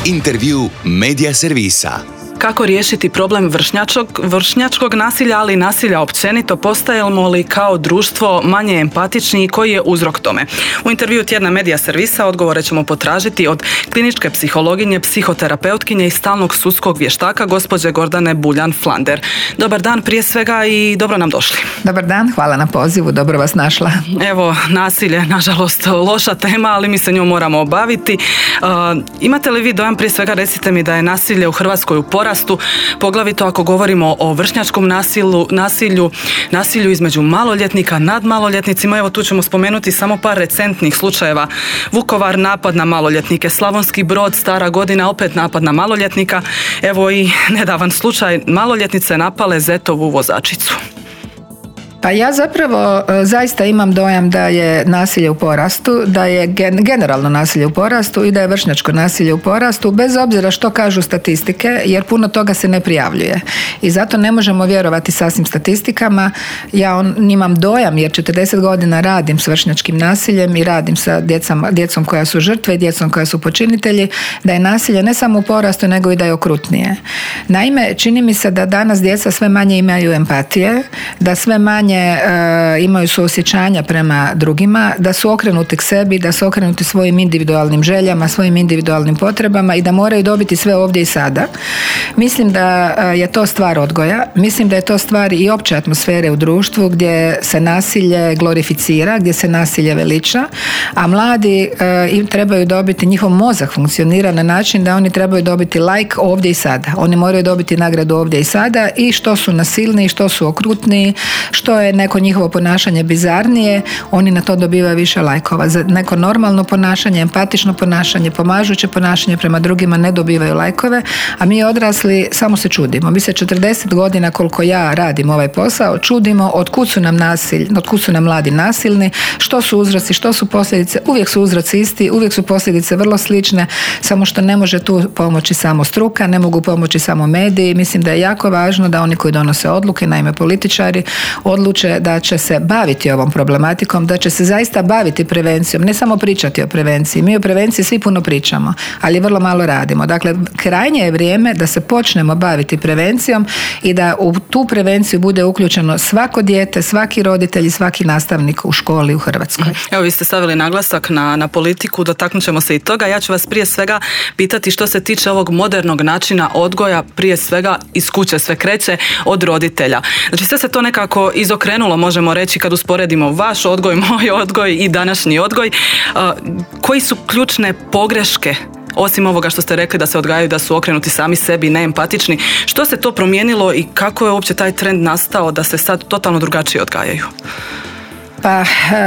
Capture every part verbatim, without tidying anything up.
Intervju Medija servisa. Kako riješiti problem vršnjačkog, vršnjačkog nasilja, ali i nasilja općenito? Postajemo li kao društvo manje empatični i koji je uzrok tome? U intervju tjedna Medija servisa odgovore ćemo potražiti od kliničke psihologinje, psihoterapeutkinje i stalnog sudskog vještaka gospođe Gordane Buljan-Flander. Dobar dan prije svega i dobro nam došli. Dobar dan, hvala na pozivu, dobro vas našla. Evo, nasilje, nažalost, loša tema, ali mi se njom moramo obaviti. Uh, imate li vi dojam, prije svega recite mi, da je nasilje u Hrvatskoj u porastu, poglavito ako govorimo o vršnjačkom nasilju, nasilju, nasilju između maloljetnika nad maloljetnicima? Evo, tu ćemo spomenuti samo par recentnih slučajeva. Vukovar, napad na maloljetnike, Slavonski Brod, Stara Godina, opet napad na maloljetnika. Evo i nedavan slučaj, maloljetnice napale zetovu vozačicu. Pa ja zapravo zaista imam dojam da je nasilje u porastu, da je generalno nasilje u porastu i da je vršnjačko nasilje u porastu, bez obzira što kažu statistike, jer puno toga se ne prijavljuje. I zato ne možemo vjerovati sasvim statistikama. Ja on, imam dojam, jer četrdeset godina radim s vršnjačkim nasiljem i radim sa djecom, djecom koja su žrtve i djecom koja su počinitelji, da je nasilje ne samo u porastu, nego i da je okrutnije. Naime, čini mi se da danas djeca sve manje imaju empatije, da sve manje E, imaju suosjećanja prema drugima, da su okrenuti k sebi, da su okrenuti svojim individualnim željama, svojim individualnim potrebama i da moraju dobiti sve ovdje i sada. Mislim da je to stvar odgoja, mislim da je to stvar i opće atmosfere u društvu gdje se nasilje glorificira, gdje se nasilje veliča, a mladi e, im trebaju dobiti, njihov mozak funkcionira na način da oni trebaju dobiti like ovdje i sada. Oni moraju dobiti nagradu ovdje i sada i što su nasilniji, što su okrutniji, što je neko njihovo ponašanje bizarnije, oni na to dobivaju više lajkova. Za neko normalno ponašanje, empatično ponašanje, pomažuće ponašanje prema drugima ne dobivaju lajkove, a mi odrasli samo se čudimo. Mi se četrdeset godina koliko ja radim ovaj posao čudimo od kud su nam nasilj, od kud su nam mladi nasilni, što su uzroci, što su posljedice. Uvijek su uzroci isti, uvijek su posljedice vrlo slične, samo što ne može tu pomoći samo struka, ne mogu pomoći samo mediji. Mislim da je jako važno da oni koji donose odluke, naime političari, odluče da će se baviti ovom problematikom, da će se zaista baviti prevencijom, ne samo pričati o prevenciji. Mi o prevenciji svi puno pričamo, ali vrlo malo radimo. Dakle, krajnje je vrijeme da se počnemo baviti prevencijom i da u tu prevenciju bude uključeno svako dijete, svaki roditelj i svaki nastavnik u školi u Hrvatskoj. Evo, vi ste stavili naglasak na, na politiku, dotaknut ćemo se i toga. Ja ću vas prije svega pitati što se tiče ovog modernog načina odgoja, prije svega iz kuće, sve kreće od roditelja. Znači, sve se to nekako izokrenulo, možemo reći, kad usporedimo vaš odgoj, moj odgoj i današnji odgoj. Koji su ključne pogreške, osim ovoga što ste rekli da se odgajaju, da su okrenuti sami sebi, neempatični? Što se to promijenilo i kako je uopće taj trend nastao da se sad totalno drugačije odgajaju? Pa,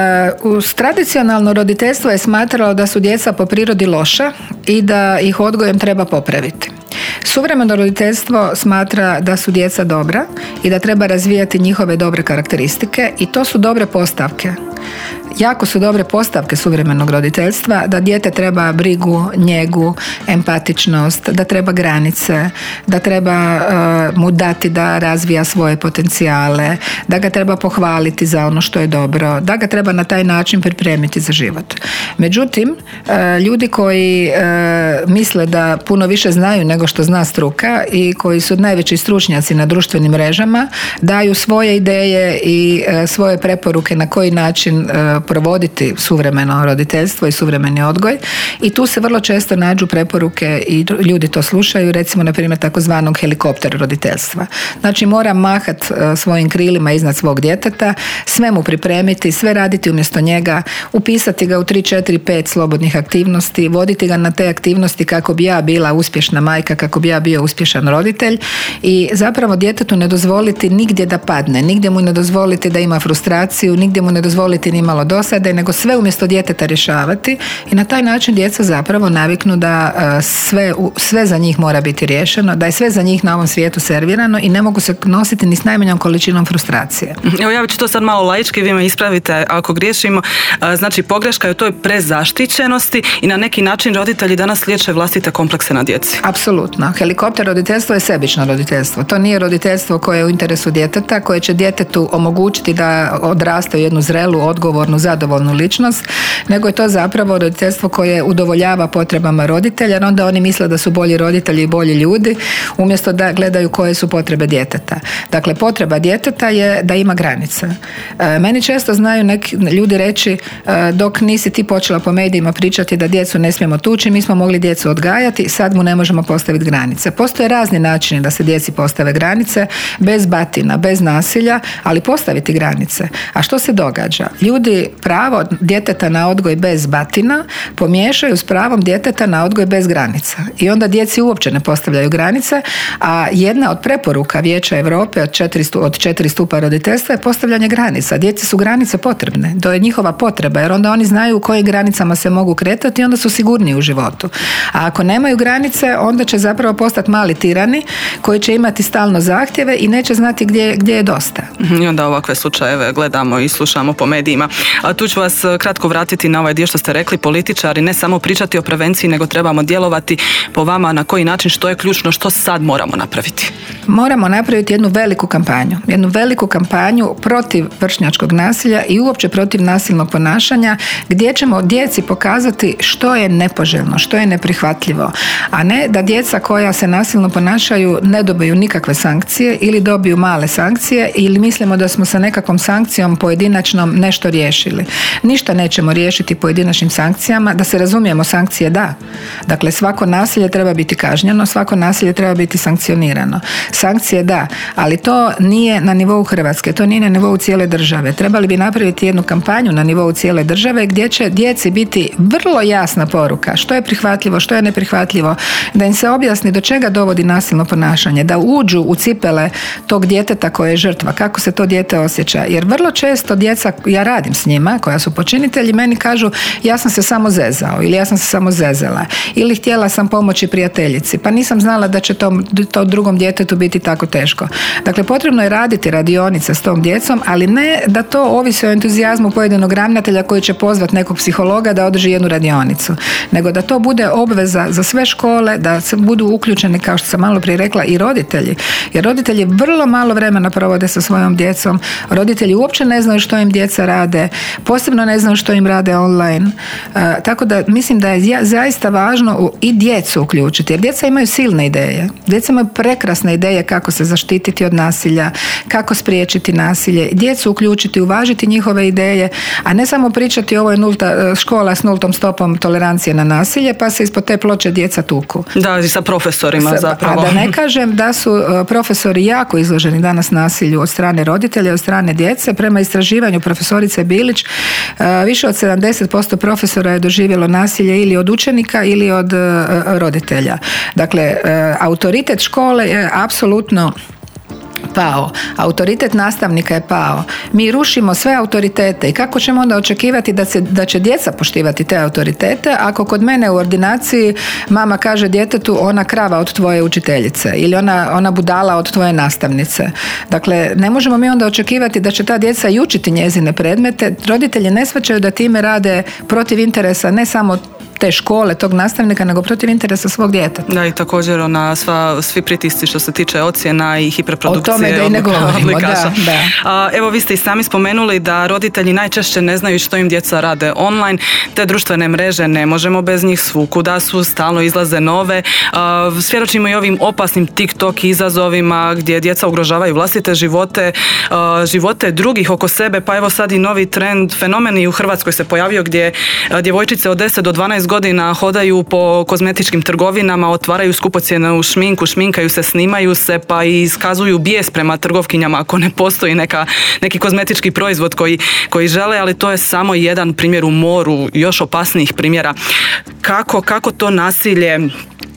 uz tradicionalno roditeljstvo je smatralo da su djeca po prirodi loša i da ih odgojem treba popraviti. Suvremeno roditeljstvo smatra da su djeca dobra i da treba razvijati njihove dobre karakteristike i to su dobre postavke. Jako su dobre postavke suvremenog roditeljstva, da dijete treba brigu, njegu, empatičnost, da treba granice, da treba uh, mu dati da razvija svoje potencijale, da ga treba pohvaliti za ono što je dobro, da ga treba na taj način pripremiti za život. Međutim, uh, ljudi koji uh, misle da puno više znaju nego što zna struka i koji su najveći stručnjaci na društvenim mrežama, daju svoje ideje i uh, svoje preporuke na koji način uh, provoditi suvremeno roditeljstvo i suvremeni odgoj i tu se vrlo često nađu preporuke i ljudi to slušaju, recimo na primjer takozvanog helikopter roditeljstva. Znači, mora mahat svojim krilima iznad svog djeteta, sve mu pripremiti, sve raditi umjesto njega, upisati ga u tri, četiri, pet slobodnih aktivnosti, voditi ga na te aktivnosti kako bi ja bila uspješna majka, kako bi ja bio uspješan roditelj i zapravo djetetu ne dozvoliti nigdje da padne, nigdje mu ne dozvoliti da ima frustraciju, nigdje mu ne dozvoliti ni malo dosade, nego sve umjesto djeteta rješavati i na taj način djeca zapravo naviknu da sve, sve za njih mora biti riješeno, da je sve za njih na ovom svijetu servirano i ne mogu se nositi ni s najmanjom količinom frustracije. Evo, ja ću to sad malo laički, vi me ispravite ako griješimo. Znači, pogreška je u toj prezaštićenosti i na neki način roditelji danas liječe vlastite komplekse na djeci. Apsolutno. Helikopter roditeljstvo je sebično roditeljstvo. To nije roditeljstvo koje je u interesu djeteta, koje će djetetu omogućiti da odraste u jednu zrelu, odgovornu, zadovoljnu ličnost, nego je to zapravo roditeljstvo koje udovoljava potrebama roditelja, jer onda oni misle da su bolji roditelji i bolji ljudi, umjesto da gledaju koje su potrebe djeteta. Dakle, potreba djeteta je da ima granice. E, meni često znaju neki ljudi reći, e, dok nisi ti počela po medijima pričati da djecu ne smijemo tući, mi smo mogli djecu odgajati, sad mu ne možemo postaviti granice. Postoje razni načini da se djeci postave granice, bez batina, bez nasilja, ali postaviti granice. A što se događa? Ljudi pravo djeteta na odgoj bez batina pomiješaju s pravom djeteta na odgoj bez granica. I onda djeci uopće ne postavljaju granice, a jedna od preporuka Vijeća Europe od četiri, od četiri stupa roditeljstva je postavljanje granica. Djeci su granice potrebne, to je njihova potreba, jer onda oni znaju u kojim granicama se mogu kretati i onda su sigurniji u životu. A ako nemaju granice, onda će zapravo postati mali tirani koji će imati stalno zahtjeve i neće znati gdje, gdje je dosta. I onda ovakve slučajeve gledamo i slušamo po medijima. A tu ću vas kratko vratiti na ovaj dio što ste rekli, političari ne samo pričati o prevenciji, nego trebamo djelovati. Po vama na koji način, što je ključno, što sad moramo napraviti? Moramo napraviti jednu veliku kampanju. Jednu veliku kampanju protiv vršnjačkog nasilja i uopće protiv nasilnog ponašanja, gdje ćemo djeci pokazati što je nepoželjno, što je neprihvatljivo, a ne da djeca koja se nasilno ponašaju ne dobiju nikakve sankcije ili dobiju male sankcije ili mislimo da smo sa nekakvom sankcijom pojedinačnom nešto riješili. Ništa nećemo riješiti pojedinačnim sankcijama. Da se razumijemo, sankcije da. Dakle, svako nasilje treba biti kažnjeno, svako nasilje treba biti sankcionirano. Sankcije da, ali to nije na nivou Hrvatske, to nije na nivou cijele države. Trebali bi napraviti jednu kampanju na nivou cijele države gdje će djeci biti vrlo jasna poruka što je prihvatljivo, što je neprihvatljivo, da im se objasni do čega dovodi nasilno ponašanje, da uđu u cipele tog djeteta koje je žrtva, kako se to dijete osjeća. Jer vrlo često djeca, ja radim s njima, koja su počinitelji, meni kažu ja sam se samo zezao ili ja sam se samo zezala ili htjela sam pomoći prijateljici, pa nisam znala da će to, to drugom djetetu biti tako teško. Dakle, potrebno je raditi radionice s tom djecom, ali ne da to ovisi o entuzijazmu pojedinog ravnatelja koji će pozvati nekog psihologa da održi jednu radionicu, nego da to bude obveza za sve škole, da se budu uključeni, kao što sam malo prije rekla, i roditelji. Jer roditelji vrlo malo vremena provode sa svojom djecom, roditelji uopće ne znaju što im djeca rade, posebno ne znaju što im rade online. Uh, tako da mislim da je zaista važno i djecu uključiti, jer djeca imaju silne ideje. Djeca imaju prekrasne ideje kako se zaštititi od nasilja, kako spriječiti nasilje. Djecu uključiti, uvažiti njihove ideje, a ne samo pričati ovo je nulta, škola s nultom stopom tolerancije na nasilje, pa se ispod te ploče djeca tuku. Da, i sa profesorima zapravo. A da ne kažem da su profesori jako izloženi danas nasilju od strane roditelja, od strane djece. Prema istraživanju profesorice Bilić, više od sedamdeset posto profesora je doživjelo nasilje ili od učenika ili od roditelja. Dakle, autoritet škole je apsolutno pao. Autoritet nastavnika je pao. Mi rušimo sve autoritete i kako ćemo onda očekivati da, se, da će djeca poštivati te autoritete ako kod mene u ordinaciji mama kaže djetetu ona krava od tvoje učiteljice ili ona, ona budala od tvoje nastavnice. Dakle, ne možemo mi onda očekivati da će ta djeca i učiti njezine predmete. Roditelji ne shvaćaju da time rade protiv interesa ne samo te škole, tog nastavnika, nego protiv interesa svog djeteta. Da, i također ona, sva, svi pritisci što se tiče ocjena i hiperprodukcije. O tome da i ne govorimo, da, da. A, evo, vi ste i sami spomenuli da roditelji najčešće ne znaju što im djeca rade online, te društvene mreže ne možemo bez njih, svukuda su, stalno izlaze nove. A, svjedočimo i ovim opasnim TikTok izazovima gdje djeca ugrožavaju vlastite živote, a, živote drugih oko sebe, pa evo sad i novi trend, fenomen i u Hrvatskoj se pojavio gdje a, djevojčice od deset do dvanaest godina hodaju po kozmetičkim trgovinama, otvaraju skupocjenu šminku, šminkaju se, snimaju se, pa i iskazuju bijes prema trgovkinjama ako ne postoji neka, neki kozmetički proizvod koji, koji žele, ali to je samo jedan primjer u moru još opasnijih primjera. Kako, kako to nasilje uh,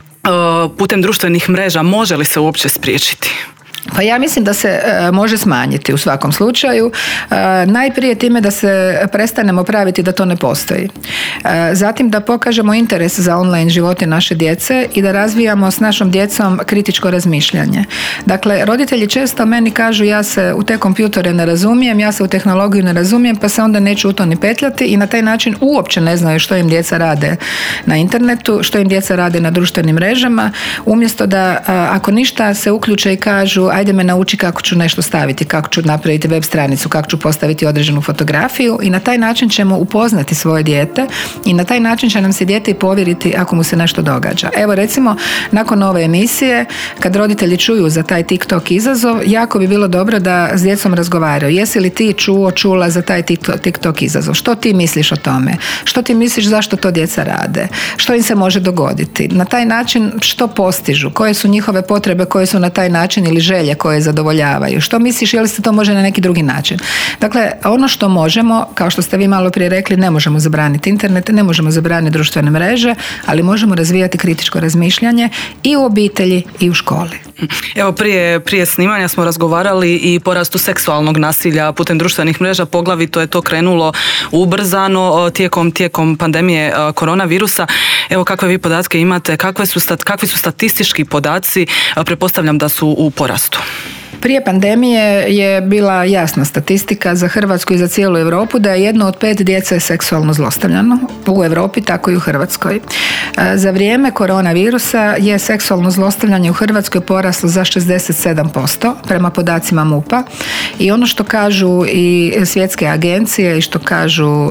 putem društvenih mreža može li se uopće spriječiti? Pa ja mislim da se e, može smanjiti u svakom slučaju. E, najprije time da se prestanemo praviti da to ne postoji. E, zatim da pokažemo interes za online živote naše djece i da razvijamo s našom djecom kritičko razmišljanje. Dakle, roditelji često meni kažu ja se u te kompjutore ne razumijem, ja se u tehnologiju ne razumijem, pa se onda neću u to ni petljati i na taj način uopće ne znaju što im djeca rade na internetu, što im djeca rade na društvenim mrežama, umjesto da a, ako ništa se uključe i kažu ajde me nauči kako ću nešto staviti, kako ću napraviti web stranicu, kako ću postaviti određenu fotografiju i na taj način ćemo upoznati svoje dijete i na taj način će nam se dijete i povjeriti ako mu se nešto događa. Evo recimo, nakon ove emisije, kad roditelji čuju za taj TikTok izazov, jako bi bilo dobro da s djecom razgovaraju. Jesi li ti čuo, čula za taj TikTok izazov? Što ti misliš o tome? Što ti misliš zašto to djeca rade? Što im se može dogoditi? Na taj način što postižu? Koje su njihove potrebe koje su na taj način ili želje koje zadovoljavaju? Što misliš, je li se to može na neki drugi način? Dakle, ono što možemo, kao što ste vi malo prije rekli, ne možemo zabraniti internet, ne možemo zabraniti društvene mreže, ali možemo razvijati kritičko razmišljanje i u obitelji i u školi. Evo, prije, prije snimanja smo razgovarali i porastu seksualnog nasilja putem društvenih mreža, poglavito je to krenulo ubrzano tijekom, tijekom pandemije koronavirusa. Evo, kakve vi podatke imate, kakve su, kakvi su statistički podaci, pretpostavljam da su u porastu. Prije pandemije je bila jasna statistika za Hrvatsku i za cijelu Europu da je jedno od pet djece seksualno zlostavljano u Europi, tako i u Hrvatskoj. Za vrijeme koronavirusa je seksualno zlostavljanje u Hrvatskoj poraslo za šezdeset sedam posto prema podacima MUP-a i ono što kažu i svjetske agencije i što kažu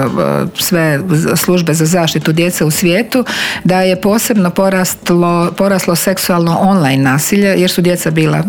sve službe za zaštitu djece u svijetu, da je posebno poraslo, poraslo seksualno online nasilje jer su djeca bila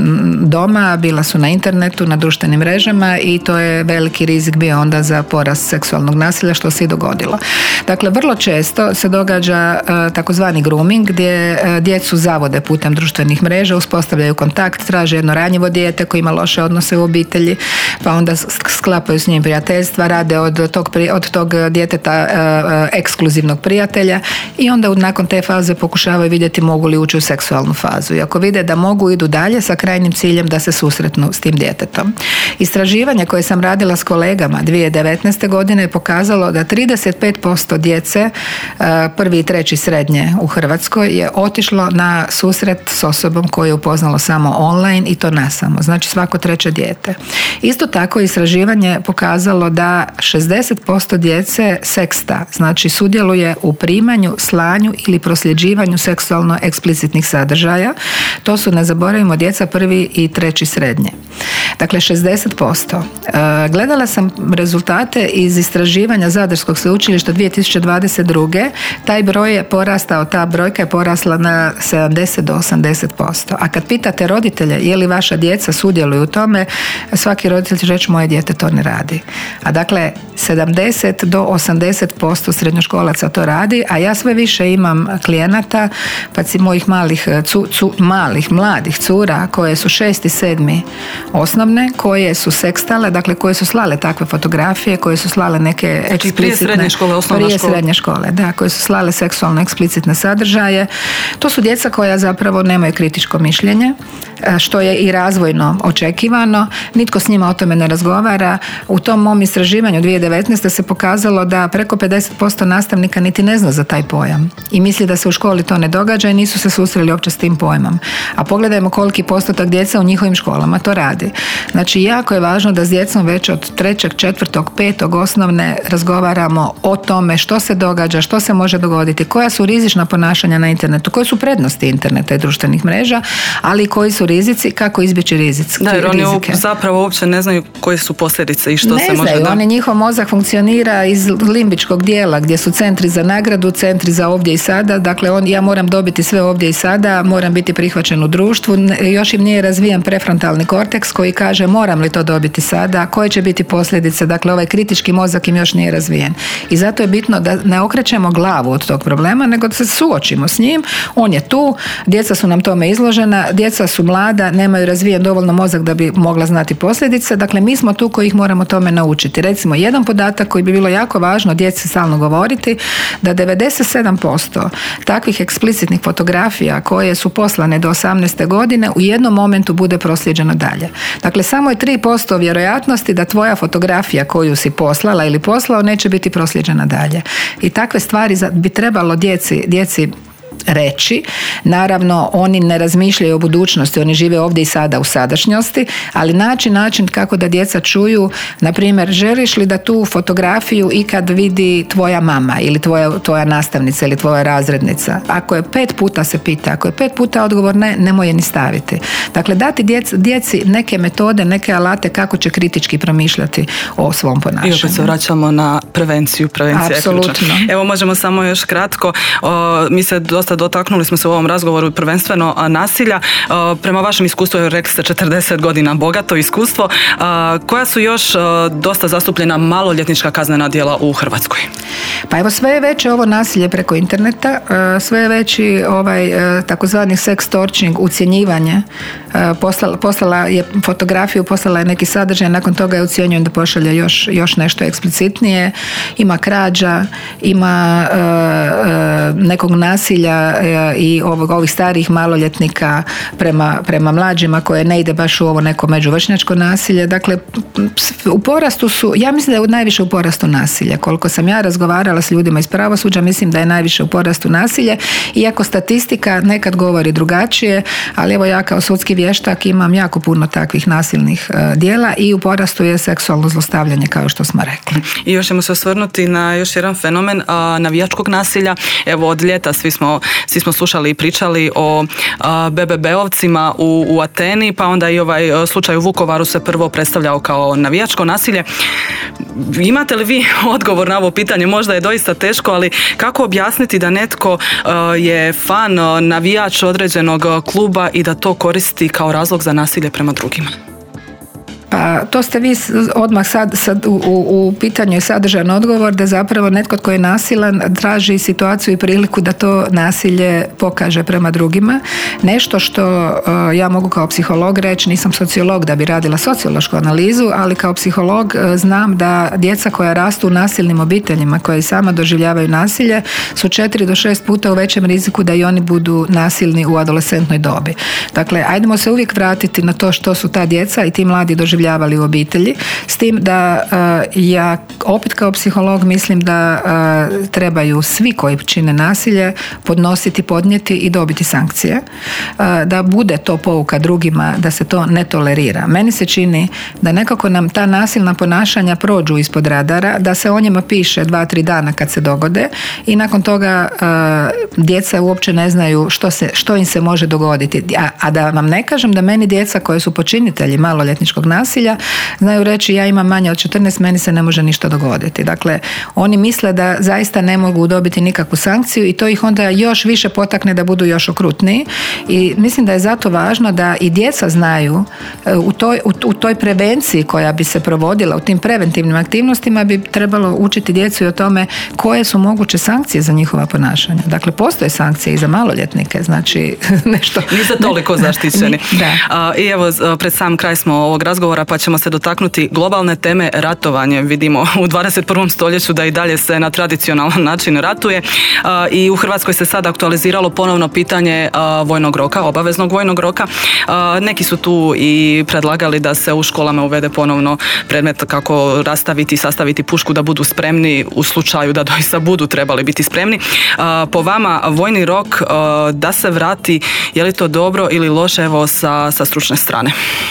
doma, bila su na internetu, na društvenim mrežama i to je veliki rizik bio onda za porast seksualnog nasilja, što se i dogodilo. Dakle, vrlo često se događa uh, takozvani grooming gdje uh, djecu zavode putem društvenih mreža, uspostavljaju kontakt, traže jedno ranjivo dijete koje ima loše odnose u obitelji, pa onda sklapaju s njim prijateljstva, rade od tog, od tog djeteta uh, ekskluzivnog prijatelja i onda nakon te faze pokušavaju vidjeti mogu li ući u seksualnu fazu. I ako vide da mogu, idu dalje sa krajnjim ciljem da se susretnu s tim djetetom. Istraživanje koje sam radila s kolegama dvije tisuće devetnaeste. godine je pokazalo da trideset pet posto djece prvi i treći srednje u Hrvatskoj je otišlo na susret s osobom koju je upoznalo samo online i to nasamo, znači svako treće dijete. Isto tako istraživanje pokazalo da šezdeset posto djece seksta, znači sudjeluje u primanju, slanju ili prosljeđivanju seksualno eksplicitnih sadržaja. To su, ne zaboravimo, djeca prvi i treći srednje. Dakle, šezdeset posto. Gledala sam rezultate iz istraživanja Zadarskog sveučilišta dvije tisuće dvadeset druge. Taj broj je porastao, ta brojka je porasla na sedamdeset do osamdeset posto. A kad pitate roditelje je li vaša djeca sudjeluju u tome, svaki roditelj će reći moje dijete to ne radi. A dakle, sedamdeset do osamdeset posto srednjoškolaca to radi, a ja sve više imam klijenata, pa si mojih malih, cu, cu, malih, mladih cura koje su šesti, sedmi osnovne, koje su sekstale, dakle koje su slale takve fotografije, koje su slale neke eksplicitne... Prije srednje škole, osnovna prije škola. srednje škole, da, koje su slale seksualno eksplicitne sadržaje. To su djeca koja zapravo nemaju kritičko mišljenje, što je i razvojno očekivano. Nitko s njima o tome ne razgovara. U tom mom istraživanju dvije tisuće devetnaeste. se pokazalo da preko pedeset posto nastavnika niti ne zna za taj pojam i misli da se u školi to ne događa i nisu se susreli uopće s tim pojmom. A pogledajmo koliki postotak djeca u njihovim školama to radi. Znači, jako je važno da s djecom već od trećeg, četvrtog, petog osnovne razgovaramo o tome što se događa, što se može dogoditi, koja su rizična ponašanja na internetu, koje su prednosti interneta i društvenih mreža, ali koji su rizici, kako izbjeći rizici. Da, jer oni zapravo uopće ne znaju koje su posljedice i što ne se može... Ne znaju, oni, njihov mozak funkcionira iz limbičkog dijela gdje su centri za nagradu, centri za ovdje i sada, dakle on, ja moram dobiti sve ovdje i sada, moram biti prihvaćen u društvu, još im nije razvijen prefrontalni korteks koji kaže moram li to dobiti sada, koje će biti posljedice, dakle ovaj kritički mozak im još nije razvijen. I zato je bitno da ne okrećemo glavu od tog problema, nego da se suočimo s njim, on je tu, djeca su nam tome izložena, djeca su mlada, nemaju razvijen dovoljno mozak da bi mogla znati posljedice, dakle mi smo tu koji ih moramo tome naučiti. Recimo, jedan podatak koji bi bilo jako važno djeci stalno govoriti, da devedeset sedam posto takvih eksplicitnih fotografija koje su poslane do osamnaeste godine u jednom momentu bude proslijeđeno dalje. Dakle, samo je tri posto vjerojatnosti da tvoja fotografija koju si poslala ili poslao neće biti proslijeđena dalje. I takve stvari bi trebalo djeci, djeci reći. Naravno, oni ne razmišljaju o budućnosti, oni žive ovdje i sada u sadašnjosti, ali naći način kako da djeca čuju, na primjer, želiš li da tu fotografiju ikad vidi tvoja mama ili tvoja, tvoja nastavnica ili tvoja razrednica? Ako je pet puta se pita, ako je pet puta odgovor ne, nemoj je ni staviti. Dakle, dati djeci, djeci neke metode, neke alate kako će kritički promišljati o svom ponašanju. I opet se vraćamo na prevenciju. Prevencija Apsolutno. je ključna. Evo, možemo samo još kratko. O, mi se dosta dotaknuli smo se u ovom razgovoru prvenstveno a, nasilja. O, prema vašem iskustvu, rekli ste četrdeset godina bogato iskustvo. A, koja su još a, dosta zastupljena maloljetnička kaznena djela u Hrvatskoj? Pa evo, sve je veće ovo nasilje preko interneta, sve je veći ovaj takozvani sextorching, ucjenjivanje. Poslala, poslala je fotografiju, poslala je neki sadržaj, nakon toga je ucjenjujem da pošalje još, još nešto eksplicitnije. Ima krađa, ima uh, uh, nekog nasilja uh, i ovog, ovih starijih maloljetnika prema, prema mlađima koje ne ide baš u ovo neko međuvršnjačko nasilje. Dakle, u porastu su, ja mislim da je najviše u porastu nasilje. Koliko sam ja razgovarala s ljudima iz pravosuđa, mislim da je najviše u porastu nasilje, iako statistika nekad govori drugačije, ali evo ja kao sudski vještak imam jako puno takvih nasilnih uh, djela i u porastu je seksualno zlostavljanje, kao što smo rekli. I još ćemo se osvrnuti na još jedan fenomen a, navijačkog nasilja. Evo, od ljeta svi smo, svi smo slušali i pričali o a, be be be-ovcima u, u Ateni, pa onda i ovaj slučaj u Vukovaru se prvo predstavljao kao navijačko nasilje. Imate li vi odgovor na ovo pitanje? Možda je doista teško, ali kako objasniti da netko a, je fan, navijač određenog kluba i da to koristi kao razlog za nasilje prema drugima? Pa to ste vi odmah sad, sad u, u, u pitanju je sadržan odgovor da zapravo netko tko je nasilan traži situaciju i priliku da to nasilje pokaže prema drugima. Nešto što uh, ja mogu kao psiholog reći, nisam sociolog da bi radila sociološku analizu, ali kao psiholog uh, znam da djeca koja rastu u nasilnim obiteljima, koje i sama doživljavaju nasilje, su četiri do šest puta u većem riziku da i oni budu nasilni u adolescentnoj dobi. Dakle, ajdemo se uvijek vratiti na to što su ta djeca i ti mladi doživljavaju u obitelji, s tim da uh, ja opet kao psiholog mislim da uh, trebaju svi koji čine nasilje podnositi, podnijeti i dobiti sankcije, uh, da bude to pouka drugima, da se to ne tolerira. Meni se čini da nekako nam ta nasilna ponašanja prođu ispod radara, da se o njima piše dva, tri dana kad se dogode i nakon toga uh, djeca uopće ne znaju što, se, što im se može dogoditi. A, a da vam ne kažem da meni djeca koje su počinitelji maloljetničkog nasilja znaju reći ja imam manje od četrnaest, meni se ne može ništa dogoditi. Dakle, oni misle da zaista ne mogu dobiti nikakvu sankciju i to ih onda još više potakne da budu još okrutniji i mislim da je zato važno da i djeca znaju u toj, u, u toj prevenciji koja bi se provodila, u tim preventivnim aktivnostima bi trebalo učiti djecu i o tome koje su moguće sankcije za njihova ponašanja. Dakle, postoje sankcije i za maloljetnike, znači nešto... Niste toliko zaštićeni. Da. A, I evo, pred sam kraj smo ovog razgovora pa ćemo se dotaknuti globalne teme ratovanje. Vidimo u dvadeset prvom stoljeću da i dalje se na tradicionalan način ratuje a, i u Hrvatskoj se sad aktualiziralo ponovno pitanje a, vojnog roka, obaveznog vojnog roka. A, neki su tu i predlagali da se u školama uvede ponovno predmet kako rastaviti i sastaviti pušku da budu spremni u slučaju da doista budu trebali biti spremni. A, po vama vojni rok a, da se vrati, je li to dobro ili loše, evo sa, sa stručne strane?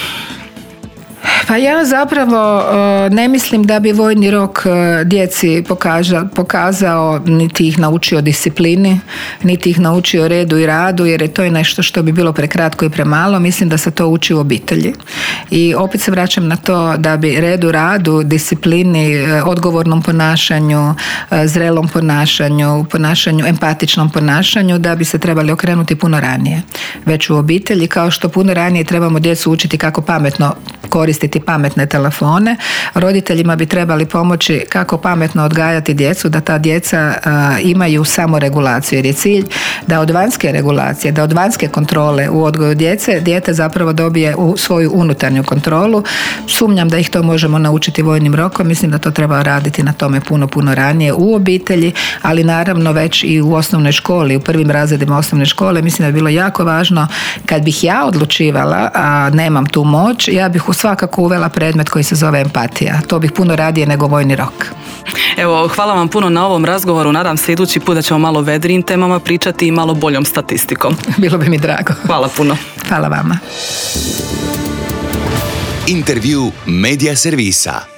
Pa ja zapravo ne mislim da bi vojni rok djeci pokaža, pokazao, niti ih naučio disciplini, niti ih naučio redu i radu, jer je to je nešto što bi bilo prekratko i premalo. Mislim da se to uči u obitelji. I opet se vraćam na to da bi redu, radu, disciplini, odgovornom ponašanju, zrelom ponašanju, ponašanju, empatičnom ponašanju, da bi se trebali okrenuti puno ranije. Već u obitelji, kao što puno ranije trebamo djecu učiti kako pametno koristiti pametne telefone. Roditeljima bi trebali pomoći kako pametno odgajati djecu, da ta djeca uh, imaju samoregulaciju, jer je cilj da od vanjske regulacije, da od vanjske kontrole u odgoju djece, dijete zapravo dobije u svoju unutarnju kontrolu. Sumnjam da ih to možemo naučiti vojnim rokom, mislim da to treba raditi na tome puno, puno ranije u obitelji, ali naravno već i u osnovnoj školi, u prvim razredima osnovne škole. Mislim da je bilo jako važno, kad bih ja odlučivala, a nemam tu moć, ja bih svakako roku uvela predmet koji se zove empatija. To bih puno radije nego vojni rok. Evo, hvala vam puno na ovom razgovoru. Nadam se idući put da ćemo malo vedrijim temama pričati i malo boljom statistikom. Bilo bi mi drago. Hvala puno. Hvala vama. Intervju Media servisa.